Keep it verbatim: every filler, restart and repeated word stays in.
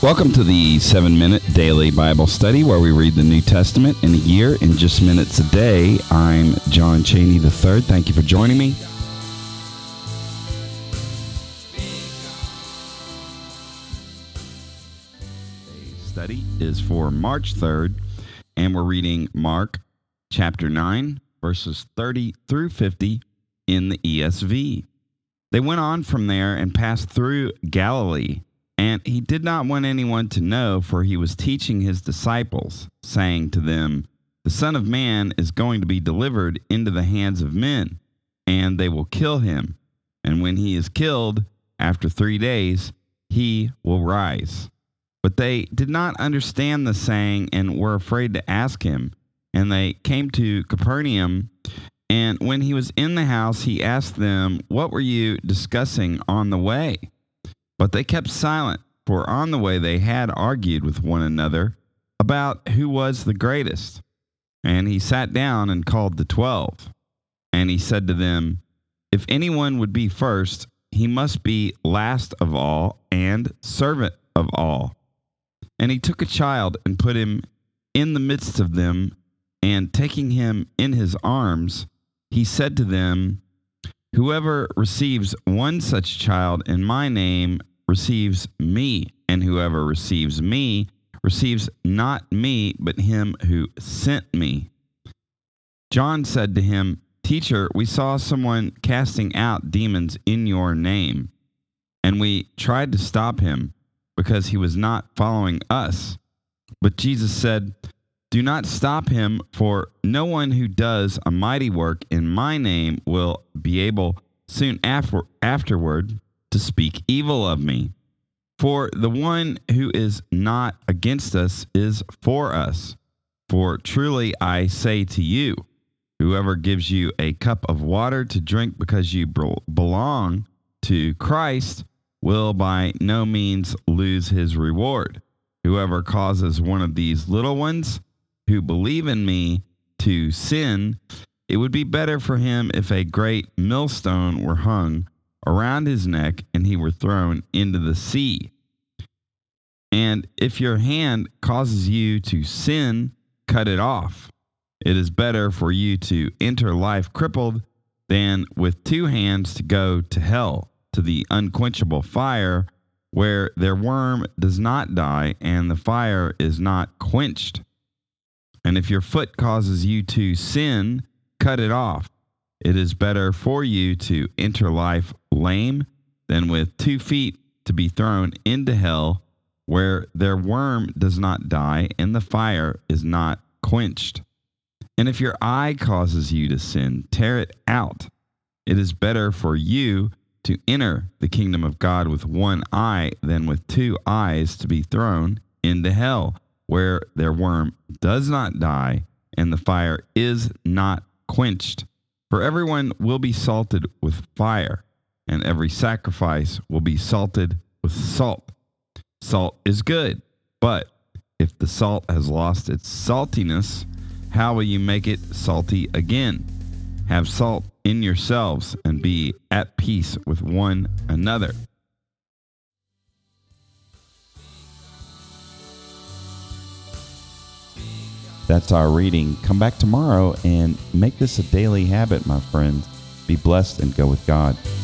Welcome to the seven-minute daily Bible study where we read the New Testament in a year in just minutes a day. I'm John Cheney the third. Thank you for joining me. Today's study is for March third, and we're reading Mark chapter nine, verses thirty through fifty in the E S V. They went on from there and passed through Galilee. And he did not want anyone to know, for he was teaching his disciples, saying to them, "The Son of Man is going to be delivered into the hands of men, and they will kill him. And when he is killed, after three days, he will rise." But they did not understand the saying and were afraid to ask him. And they came to Capernaum, and when he was in the house, he asked them, "What were you discussing on the way?" But they kept silent, for on the way they had argued with one another about who was the greatest. And he sat down and called the twelve. And he said to them, "If anyone would be first, he must be last of all and servant of all." And he took a child and put him in the midst of them, and taking him in his arms, he said to them, "Whoever receives one such child in my name receives me, and whoever receives me receives not me, but him who sent me." John said to him, "Teacher, we saw someone casting out demons in your name, and we tried to stop him because he was not following us." But Jesus said, "Do not stop him, for no one who does a mighty work in my name will be able soon after, afterward to speak evil of me. For the one who is not against us is for us. For truly I say to you, whoever gives you a cup of water to drink because you belong to Christ will by no means lose his reward. Whoever causes one of these little ones who believe in me to sin, it would be better for him if a great millstone were hung around his neck and he were thrown into the sea. And if your hand causes you to sin, cut it off. It is better for you to enter life crippled than with two hands to go to hell, to the unquenchable fire, where their worm does not die and the fire is not quenched. And if your foot causes you to sin, cut it off. It is better for you to enter life lame than with two feet to be thrown into hell, where their worm does not die and the fire is not quenched. And if your eye causes you to sin, tear it out. It is better for you to enter the kingdom of God with one eye than with two eyes to be thrown into hell, where their worm does not die and the fire is not quenched. For everyone will be salted with fire, and every sacrifice will be salted with salt. Salt is good, but if the salt has lost its saltiness, how will you make it salty again? Have salt in yourselves and be at peace with one another." That's our reading. Come back tomorrow and make this a daily habit, my friends. Be blessed and go with God.